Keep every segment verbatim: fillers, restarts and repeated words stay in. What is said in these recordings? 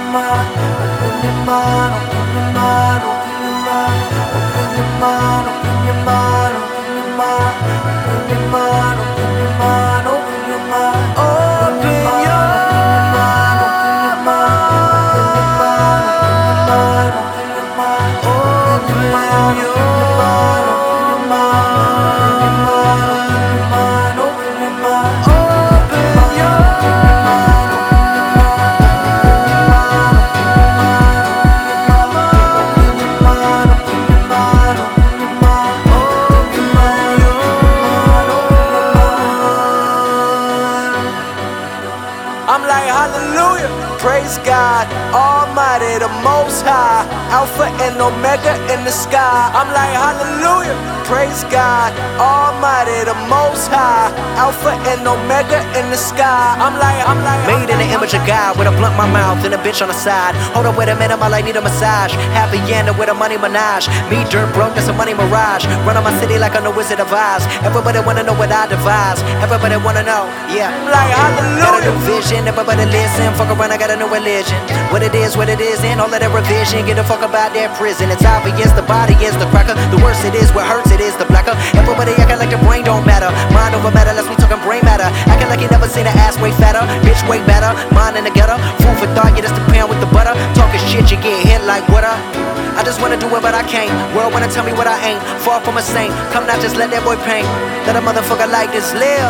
I'm like, hallelujah, praise God, Almighty, the Most High, Alpha and Omega in the sky. I'm like, hallelujah, praise God, Almighty, the Most High, Alpha and Omega in the sky. I'm like, I'm like, made in the image of God with a blunt in my mouth and a bitch on the side. Hold up, wait a minute, my life need a massage. Happy Yanda with a money menage. Me dirt broke, that's a money mirage. Run on my city like I'm the Wizard of Oz. Everybody wanna know what I devise. Everybody wanna know, yeah. I'm like, hallelujah. Got a new vision, everybody listen. Fuck around, I got a new religion. What it is, what it is, and all of that revision. Get a fuck about that prison. It's obvious, the body is the cracker. The worse it is, what hurts it is the blacker. Everybody acting like the brain don't matter. Mind over matter, let's be talking brain matter. Acting like you never seen an ass way fatter. Bitch way better, mind in the gutter. Food for thought, yeah, that's the pan with the butter. Talking shit, you get hit like water. I just wanna do it, but I can't. World wanna tell me what I ain't. Far from a saint. Come now, just let that boy paint. Let a motherfucker like this live.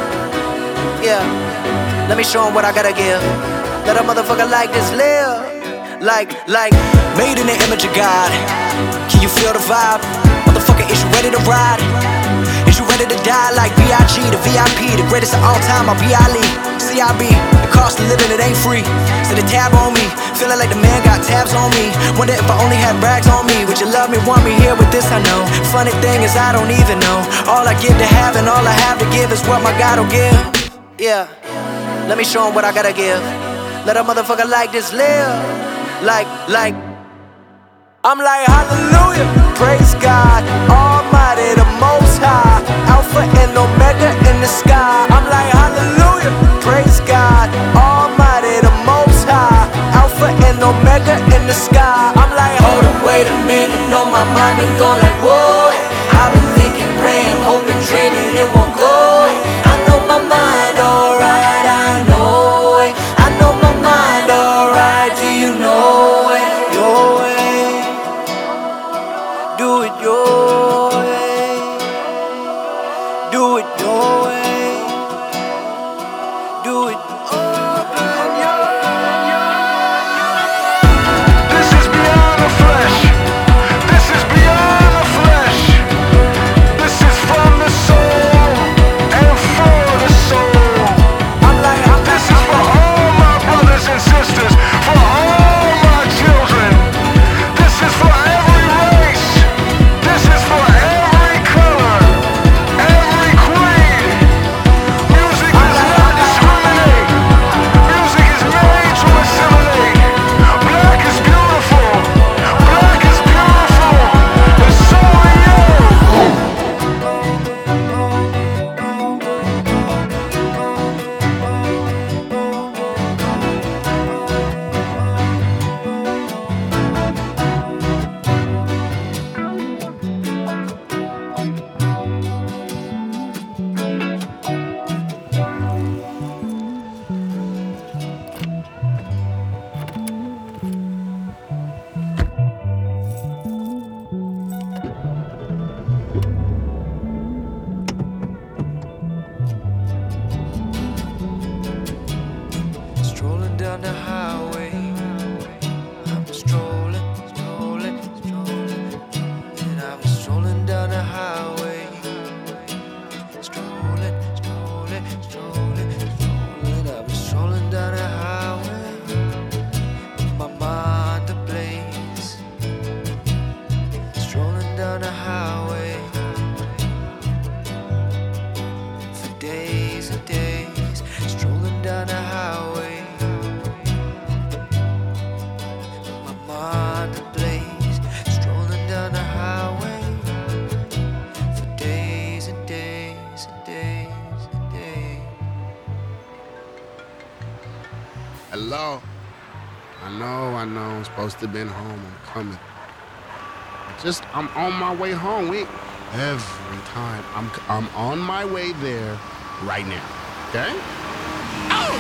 Yeah. Let me show him what I gotta give. Let a motherfucker like this live. Like, like, made in the image of God. Can you feel the vibe? Motherfucker, is you ready to ride? Is you ready to die like B I G, the V I P, the greatest of all time, or B I L E, C I B, the cost of living, it ain't free. So the tab on me, feeling like the man got tabs on me. Wonder if I only had rags on me. Would you love me, want me here with this, I know. Funny thing is I don't even know. All I get to have and all I have to give is what my God will give. Yeah, let me show him what I gotta give. Let a motherfucker like this live. Like, like I'm like, hallelujah, praise God, Almighty, the Most High, Alpha and Omega in the sky. I'm like, hallelujah, praise God, Almighty, the Most High, Alpha and Omega in the sky. I'm like, hold up, wait a minute, no, my mind been going like, whoa. I've been thinking, praying, hoping, dreaming, it won't go. I know my mind alright, I know it. I know my mind alright, do you know it? your way, do it your way, do it your way, do it. Oh. know, I know. I'm supposed to have been home. I'm coming. Just, I'm on my way home. We, every time. I'm, I'm on my way there right now. Okay? Oh,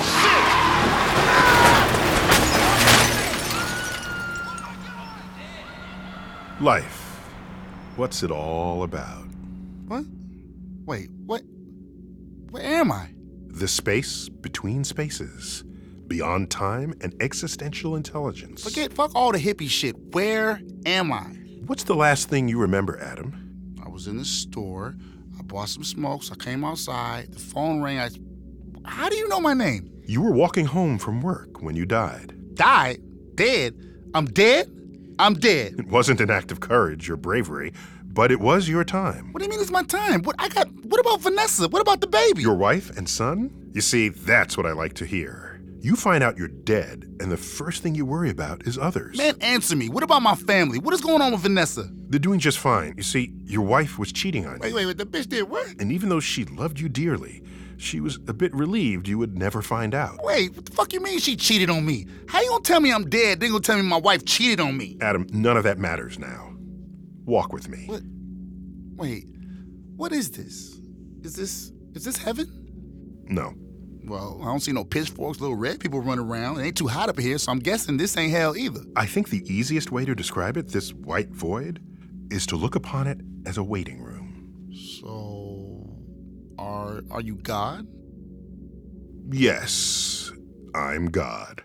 shit! Life. What's it all about? What? Wait, what? Where am I? The space between spaces. Beyond time and existential intelligence. Forget, fuck all the hippie shit. Where am I? What's the last thing you remember, Adam? I was in the store. I bought some smokes. I came outside. The phone rang. I. How do you know my name? You were walking home from work when you died. Died? Dead? I'm dead? I'm dead. It wasn't an act of courage or bravery, but it was your time. What do you mean it's my time? What I got? What about Vanessa? What about the baby? Your wife and son? You see, that's what I like to hear. You find out you're dead, and the first thing you worry about is others. Man, answer me. What about my family? What is going on with Vanessa? They're doing just fine. You see, your wife was cheating on you. Wait, wait, wait. The bitch did what? And even though she loved you dearly, she was a bit relieved you would never find out. Wait, what the fuck you mean she cheated on me? How you gonna tell me I'm dead, then gonna tell me my wife cheated on me? Adam, none of that matters now. Walk with me. What? Wait, what is this? Is this, is this heaven? No. Well, I don't see no pitchforks, little red people running around. It ain't too hot up here, so I'm guessing this ain't hell either. I think the easiest way to describe it, this white void, is to look upon it as a waiting room. So, are are you God? Yes, I'm God.